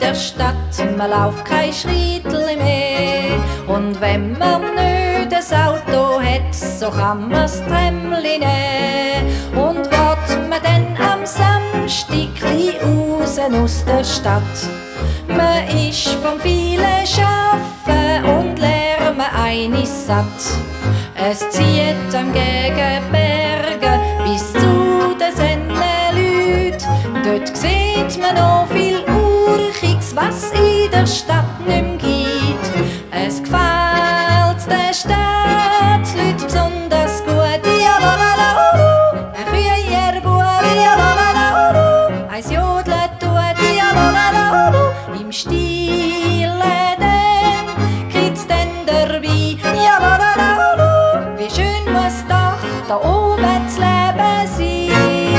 der Stadt, man lauft kein Schrittli mehr. Und wenn man nicht das Auto hat, so kann man das Trämmli nehmen. Und will man dann am Samstagli raus aus der Stadt, man ist vom vielen Schaffen und Lärm eines satt. Es zieht am gegen Berge bis zu den Sennenleuten. Dort sieht man noch viel Urchiges, was in der Stadt nicht mehr gibt. Es gefällt den Stadtleuten besonders gut. Jalalalaulu, ein Kühe, Bub, jalalalaulu, ein Jodeln tut, jalalalaulu, im Stile dann kriegt's dann dabei, jalalalaulu, wie schön muss doch da oben das Leben sein.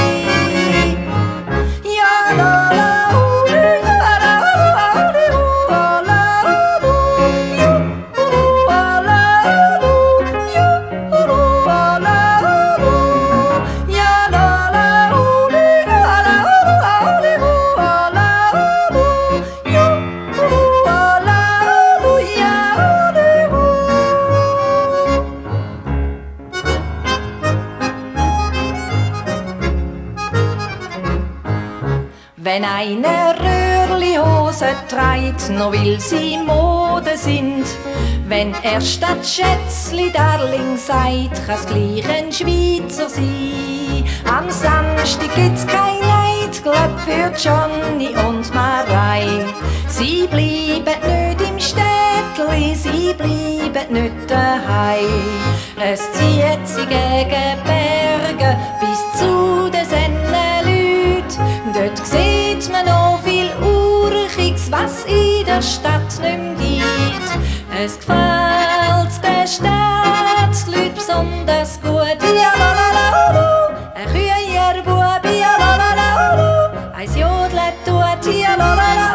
Wenn eine Röhrli-Hose trägt, noch will sie Mode sind. Wenn er statt Schätzli Darling sagt, kann's gleich ein Schweizer sein. Am Samstag gibt's kein Nightclub für Johnny und Marei. Sie bleiben nicht im Städtli, sie bleiben nicht daheim. Es zieht sie gegen Berge bis zu den Sennenleuten. Dort sieht man noch viel Urchiges, was in der Stadt nicht mehr gibt. Es gefällt den Stadtleuten besonders gut. Jalalalaulu, ein Kühe, Bub, jalalalaulu, ein Jodeln tut, jalalalaulu.